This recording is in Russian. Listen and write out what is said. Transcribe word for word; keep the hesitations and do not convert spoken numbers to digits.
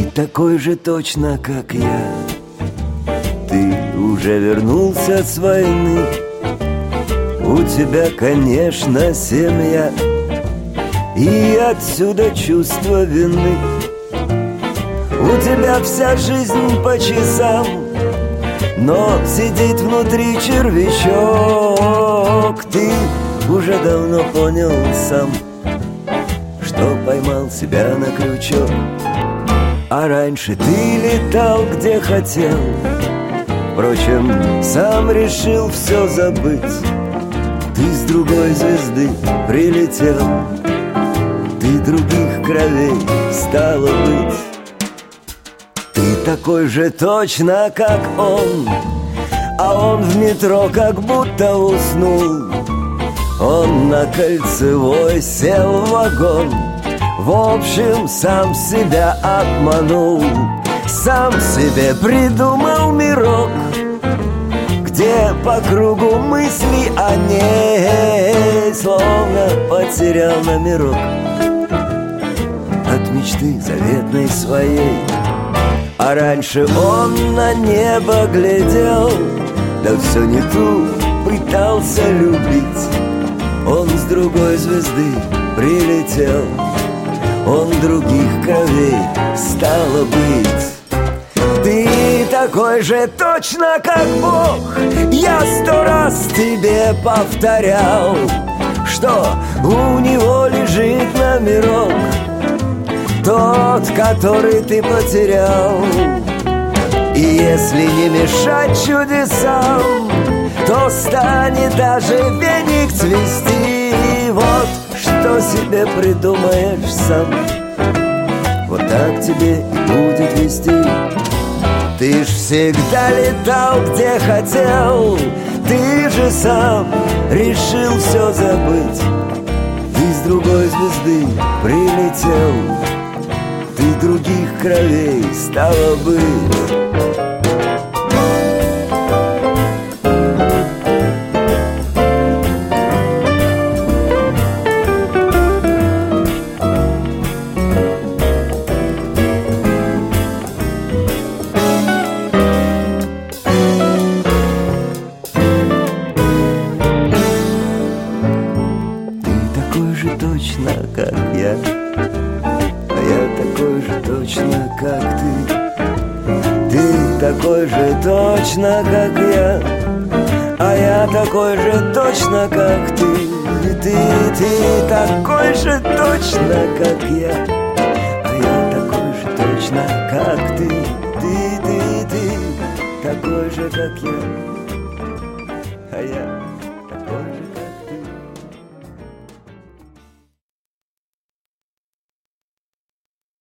такой же точно, как я. Ты уже вернулся с войны. У тебя, конечно, семья, и отсюда чувство вины. У тебя вся жизнь по часам, но сидит внутри червячок. Ты уже давно понял сам, что поймал себя на крючок. А раньше ты летал где хотел, впрочем, сам решил все забыть. Ты с другой звезды прилетел, ты других кровей, стало быть. Ты такой же точно, как он, а он в метро как будто уснул. Он на Кольцевой сел в вагон, в общем, сам себя обманул. Сам себе придумал мирок, где по кругу мысли о ней, словно потерял номерок от мечты заветной своей. А раньше он на небо глядел, да все не ту пытался любить. Он с другой звезды прилетел, он других кровей, стало быть. Ты такой же точно, как Бог. Я сто раз тебе повторял, что у него лежит номерок, тот, который ты потерял. И если не мешать чудесам, то станет даже веник цвести. Вот что себе придумаешь сам, вот так тебе и будет вести. Ты ж всегда летал где хотел, ты же сам решил все забыть. Ты с другой звезды прилетел, ты других кровей, стало быть. Точно, как я, а я такой же точно, как ты. Ты такой же точно, как я, а я такой же точно, как ты. Ты, ты такой же точно, как я, а я такой же точно, как ты. Ты, ты, ты такой же, как я, а я такой же, как ты.